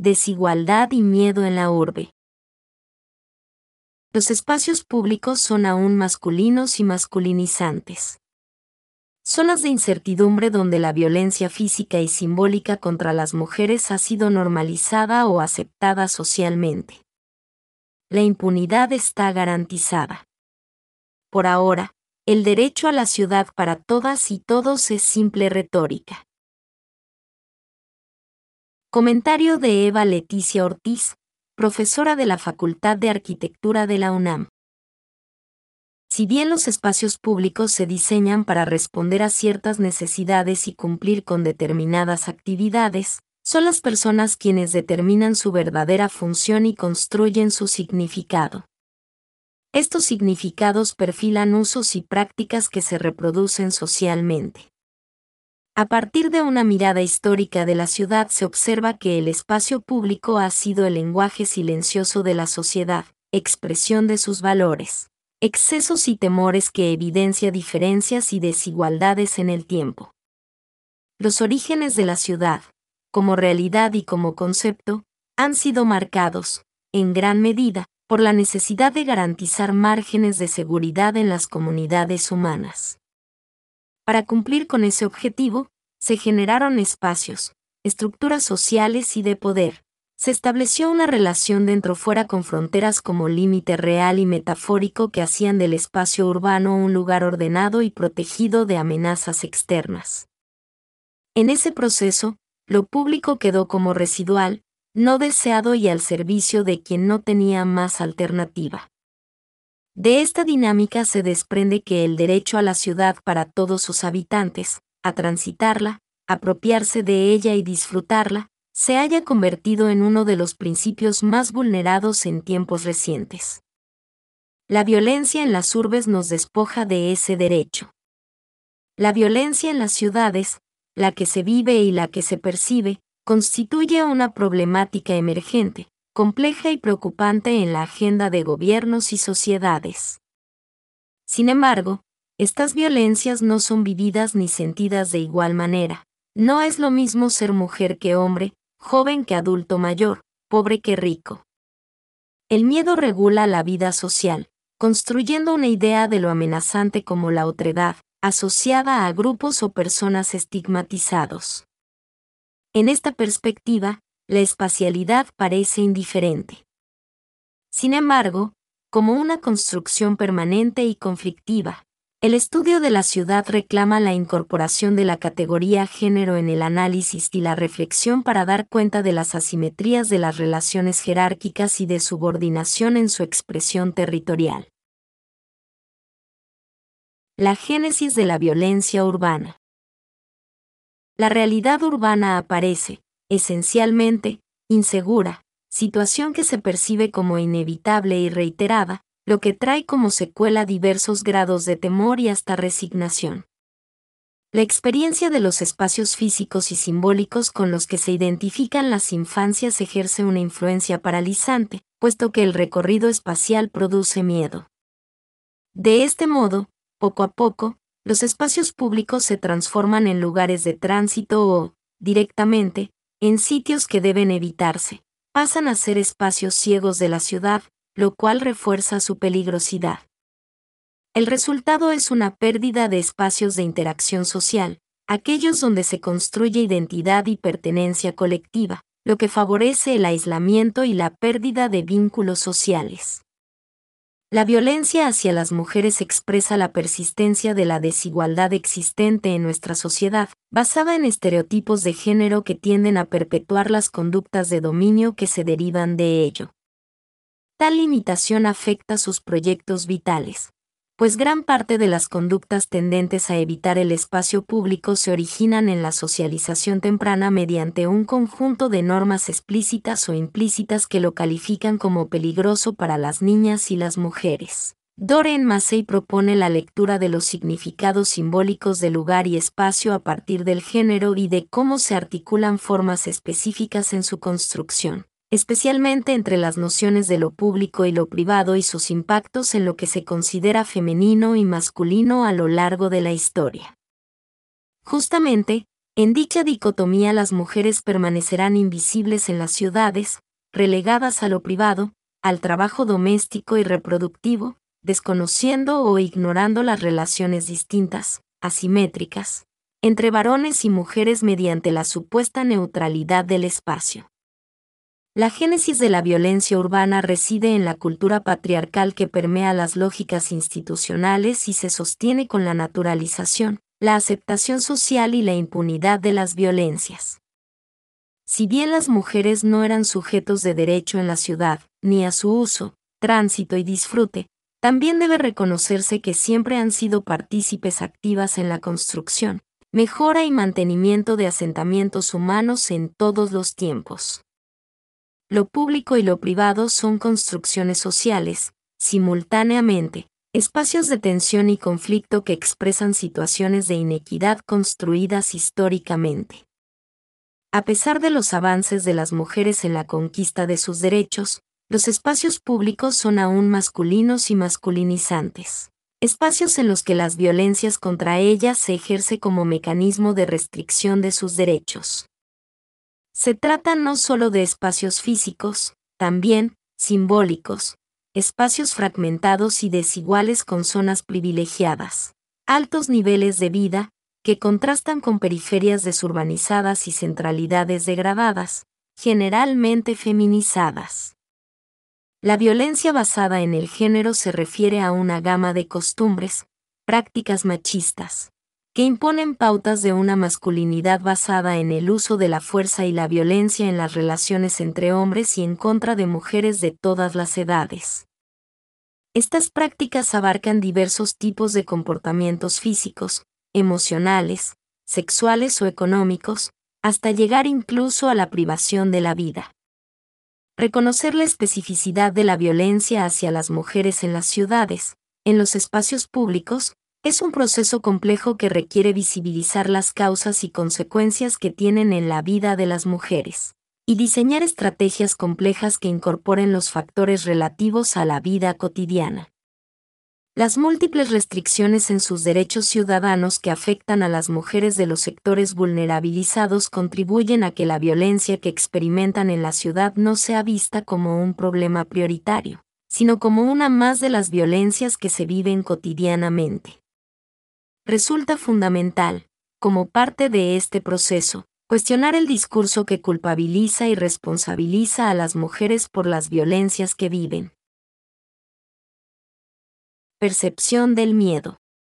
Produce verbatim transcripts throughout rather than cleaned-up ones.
desigualdad y miedo en la urbe. Los espacios públicos son aún masculinos y masculinizantes. Zonas de incertidumbre donde la violencia física y simbólica contra las mujeres ha sido normalizada o aceptada socialmente. La impunidad está garantizada. Por ahora, el derecho a la ciudad para todas y todos es simple retórica. Comentario de Eva Leticia Ortiz, profesora de la Facultad de Arquitectura de la UNAM. Si bien los espacios públicos se diseñan para responder a ciertas necesidades y cumplir con determinadas actividades, son las personas quienes determinan su verdadera función y construyen su significado. Estos significados perfilan usos y prácticas que se reproducen socialmente. A partir de una mirada histórica de la ciudad se observa que el espacio público ha sido el lenguaje silencioso de la sociedad, expresión de sus valores, excesos y temores que evidencia diferencias y desigualdades en el tiempo. Los orígenes de la ciudad, como realidad y como concepto, han sido marcados, en gran medida, por la necesidad de garantizar márgenes de seguridad en las comunidades humanas. Para cumplir con ese objetivo, se generaron espacios, estructuras sociales y de poder. Se estableció una relación dentro-fuera con fronteras como límite real y metafórico que hacían del espacio urbano un lugar ordenado y protegido de amenazas externas. En ese proceso, lo público quedó como residual, no deseado y al servicio de quien no tenía más alternativa. De esta dinámica se desprende que el derecho a la ciudad para todos sus habitantes, a transitarla, apropiarse de ella y disfrutarla, se haya convertido en uno de los principios más vulnerados en tiempos recientes. La violencia en las urbes nos despoja de ese derecho. La violencia en las ciudades, la que se vive y la que se percibe, constituye una problemática emergente, compleja y preocupante en la agenda de gobiernos y sociedades. Sin embargo, estas violencias no son vividas ni sentidas de igual manera. No es lo mismo ser mujer que hombre, joven que adulto mayor, pobre que rico. El miedo regula la vida social, construyendo una idea de lo amenazante como la otredad, asociada a grupos o personas estigmatizados. En esta perspectiva, la espacialidad parece indiferente. Sin embargo, como una construcción permanente y conflictiva, el estudio de la ciudad reclama la incorporación de la categoría género en el análisis y la reflexión para dar cuenta de las asimetrías de las relaciones jerárquicas y de subordinación en su expresión territorial. La génesis de la violencia urbana. La realidad urbana aparece, esencialmente, insegura, situación que se percibe como inevitable y reiterada, lo que trae como secuela diversos grados de temor y hasta resignación. La experiencia de los espacios físicos y simbólicos con los que se identifican las infancias ejerce una influencia paralizante, puesto que el recorrido espacial produce miedo. De este modo, poco a poco, los espacios públicos se transforman en lugares de tránsito o, directamente, en sitios que deben evitarse. Pasan a ser espacios ciegos de la ciudad, lo cual refuerza su peligrosidad. El resultado es una pérdida de espacios de interacción social, aquellos donde se construye identidad y pertenencia colectiva, lo que favorece el aislamiento y la pérdida de vínculos sociales. La violencia hacia las mujeres expresa la persistencia de la desigualdad existente en nuestra sociedad, basada en estereotipos de género que tienden a perpetuar las conductas de dominio que se derivan de ello. Tal limitación afecta sus proyectos vitales, pues gran parte de las conductas tendentes a evitar el espacio público se originan en la socialización temprana mediante un conjunto de normas explícitas o implícitas que lo califican como peligroso para las niñas y las mujeres. Doreen Massey propone la lectura de los significados simbólicos de lugar y espacio a partir del género y de cómo se articulan formas específicas en su construcción, especialmente entre las nociones de lo público y lo privado y sus impactos en lo que se considera femenino y masculino a lo largo de la historia. Justamente, En dicha dicotomía las mujeres permanecerán invisibles en las ciudades, relegadas a lo privado, al trabajo doméstico y reproductivo, desconociendo o ignorando las relaciones distintas, asimétricas, entre varones y mujeres mediante la supuesta neutralidad del espacio. La génesis de la violencia urbana reside en la cultura patriarcal que permea las lógicas institucionales y se sostiene con la naturalización, la aceptación social y la impunidad de las violencias. Si bien las mujeres no eran sujetos de derecho en la ciudad, ni a su uso, tránsito y disfrute, también debe reconocerse que siempre han sido partícipes activas en la construcción, mejora y mantenimiento de asentamientos humanos en todos los tiempos. Lo público y lo privado son construcciones sociales, simultáneamente, espacios de tensión y conflicto que expresan situaciones de inequidad construidas históricamente. A pesar de los avances de las mujeres en la conquista de sus derechos, los espacios públicos son aún masculinos y masculinizantes. Espacios en los que las violencias contra ellas se ejerce como mecanismo de restricción de sus derechos. Se trata no solo de espacios físicos, también, simbólicos, espacios fragmentados y desiguales con zonas privilegiadas, altos niveles de vida, que contrastan con periferias desurbanizadas y centralidades degradadas, generalmente feminizadas. La violencia basada en el género se refiere a una gama de costumbres, prácticas machistas, que imponen pautas de una masculinidad basada en el uso de la fuerza y la violencia en las relaciones entre hombres y en contra de mujeres de todas las edades. Estas prácticas abarcan diversos tipos de comportamientos físicos, emocionales, sexuales o económicos, hasta llegar incluso a la privación de la vida. Reconocer la especificidad de la violencia hacia las mujeres en las ciudades, en los espacios públicos, es un proceso complejo que requiere visibilizar las causas y consecuencias que tienen en la vida de las mujeres, y diseñar estrategias complejas que incorporen los factores relativos a la vida cotidiana. Las múltiples restricciones en sus derechos ciudadanos que afectan a las mujeres de los sectores vulnerabilizados contribuyen a que la violencia que experimentan en la ciudad no sea vista como un problema prioritario, sino como una más de las violencias que se viven cotidianamente. Resulta fundamental, como parte de este proceso, cuestionar el discurso que culpabiliza y responsabiliza a las mujeres por las violencias que viven. Percepción del miedo.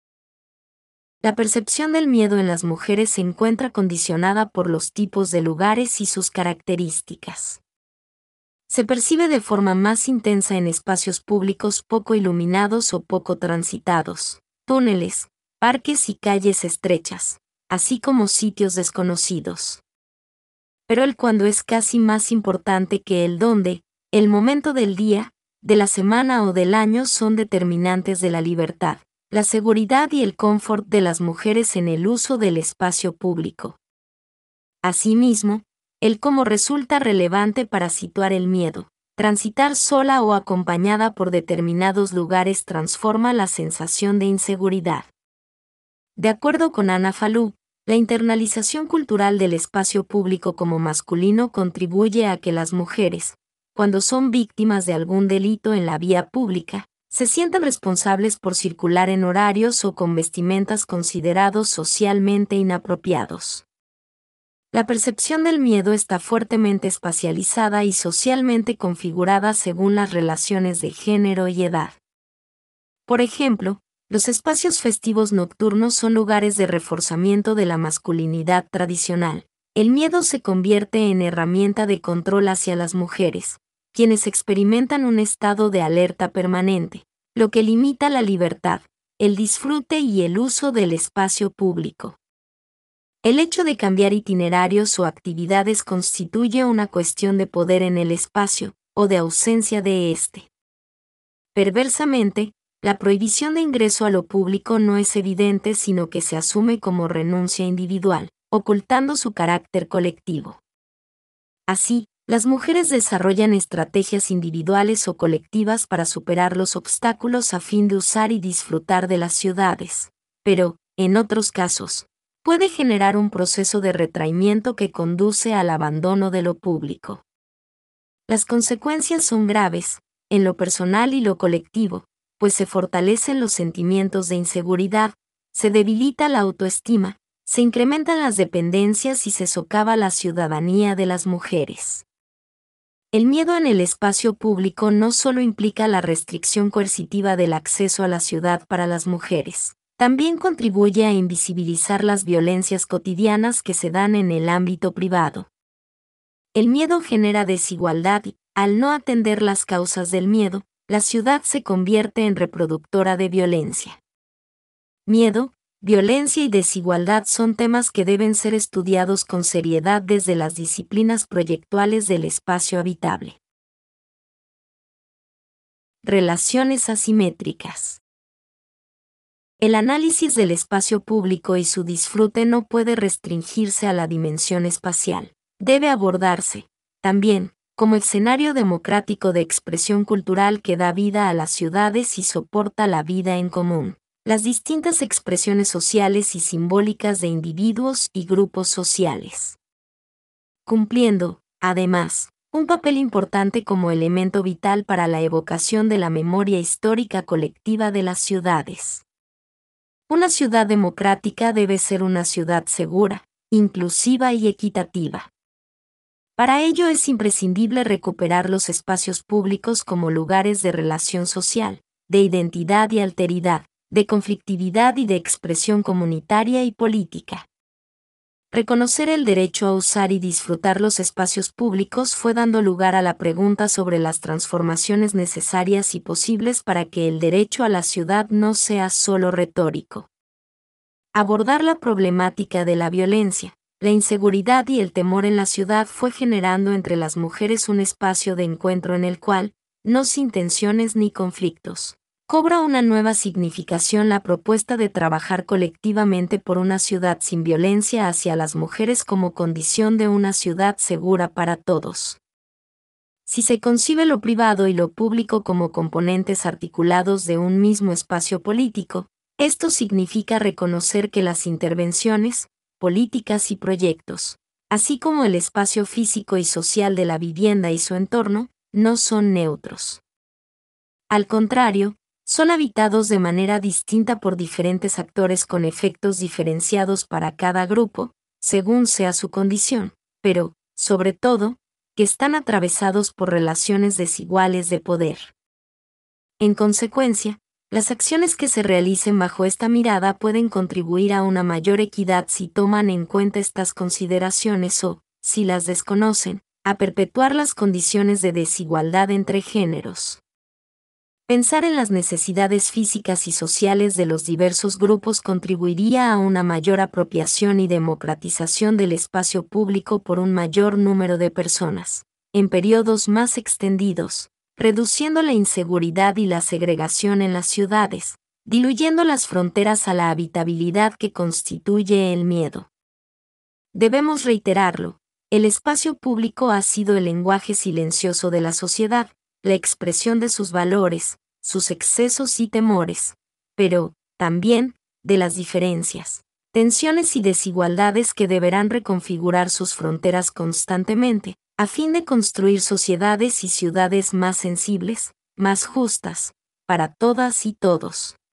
La percepción del miedo en las mujeres se encuentra condicionada por los tipos de lugares y sus características. Se percibe de forma más intensa en espacios públicos poco iluminados o poco transitados, túneles, parques y calles estrechas, así como sitios desconocidos. Pero el cuándo es casi más importante que el dónde, el momento del día, de la semana o del año son determinantes de la libertad, la seguridad y el confort de las mujeres en el uso del espacio público. Asimismo, el cómo resulta relevante para situar el miedo. Transitar sola o acompañada por determinados lugares transforma la sensación de inseguridad. De acuerdo con Ana Falú, la internalización cultural del espacio público como masculino contribuye a que las mujeres, cuando son víctimas de algún delito en la vía pública, se sientan responsables por circular en horarios o con vestimentas considerados socialmente inapropiados. La percepción del miedo está fuertemente espacializada y socialmente configurada según las relaciones de género y edad. Por ejemplo, los espacios festivos nocturnos son lugares de reforzamiento de la masculinidad tradicional. El miedo se convierte en herramienta de control hacia las mujeres, quienes experimentan un estado de alerta permanente, lo que limita la libertad, el disfrute y el uso del espacio público. El hecho de cambiar itinerarios o actividades constituye una cuestión de poder en el espacio, o de ausencia de éste. Perversamente, la prohibición de ingreso a lo público no es evidente sino que se asume como renuncia individual, ocultando su carácter colectivo. Así, las mujeres desarrollan estrategias individuales o colectivas para superar los obstáculos a fin de usar y disfrutar de las ciudades, pero, en otros casos, puede generar un proceso de retraimiento que conduce al abandono de lo público. Las consecuencias son graves, en lo personal y lo colectivo, pues se fortalecen los sentimientos de inseguridad, se debilita la autoestima, se incrementan las dependencias y se socava la ciudadanía de las mujeres. El miedo en el espacio público no solo implica la restricción coercitiva del acceso a la ciudad para las mujeres, también contribuye a invisibilizar las violencias cotidianas que se dan en el ámbito privado. El miedo genera desigualdad y, al no atender las causas del miedo, la ciudad se convierte en reproductora de violencia. Miedo, violencia y desigualdad son temas que deben ser estudiados con seriedad desde las disciplinas proyectuales del espacio habitable. Relaciones asimétricas. El análisis del espacio público y su disfrute no puede restringirse a la dimensión espacial. Debe abordarse, también, como escenario democrático de expresión cultural que da vida a las ciudades y soporta la vida en común, las distintas expresiones sociales y simbólicas de individuos y grupos sociales. Cumpliendo, además, un papel importante como elemento vital para la evocación de la memoria histórica colectiva de las ciudades. Una ciudad democrática debe ser una ciudad segura, inclusiva y equitativa. Para ello es imprescindible recuperar los espacios públicos como lugares de relación social, de identidad y alteridad, de conflictividad y de expresión comunitaria y política. Reconocer el derecho a usar y disfrutar los espacios públicos fue dando lugar a la pregunta sobre las transformaciones necesarias y posibles para que el derecho a la ciudad no sea solo retórico. Abordar la problemática de la violencia, la inseguridad y el temor en la ciudad fue generando entre las mujeres un espacio de encuentro en el cual, no sin tensiones ni conflictos, cobra una nueva significación la propuesta de trabajar colectivamente por una ciudad sin violencia hacia las mujeres como condición de una ciudad segura para todos. Si se concibe lo privado y lo público como componentes articulados de un mismo espacio político, esto significa reconocer que las intervenciones, políticas y proyectos, así como el espacio físico y social de la vivienda y su entorno, no son neutros. Al contrario, son habitados de manera distinta por diferentes actores con efectos diferenciados para cada grupo, según sea su condición, pero, sobre todo, que están atravesados por relaciones desiguales de poder. En consecuencia, las acciones que se realicen bajo esta mirada pueden contribuir a una mayor equidad si toman en cuenta estas consideraciones o, si las desconocen, a perpetuar las condiciones de desigualdad entre géneros. Pensar en las necesidades físicas y sociales de los diversos grupos contribuiría a una mayor apropiación y democratización del espacio público por un mayor número de personas, en periodos más extendidos, reduciendo la inseguridad y la segregación en las ciudades, diluyendo las fronteras a la habitabilidad que constituye el miedo. Debemos reiterarlo, el espacio público ha sido el lenguaje silencioso de la sociedad, la expresión de sus valores, sus excesos y temores, pero, también, de las diferencias, tensiones y desigualdades que deberán reconfigurar sus fronteras constantemente, a fin de construir sociedades y ciudades más sensibles, más justas, para todas y todos.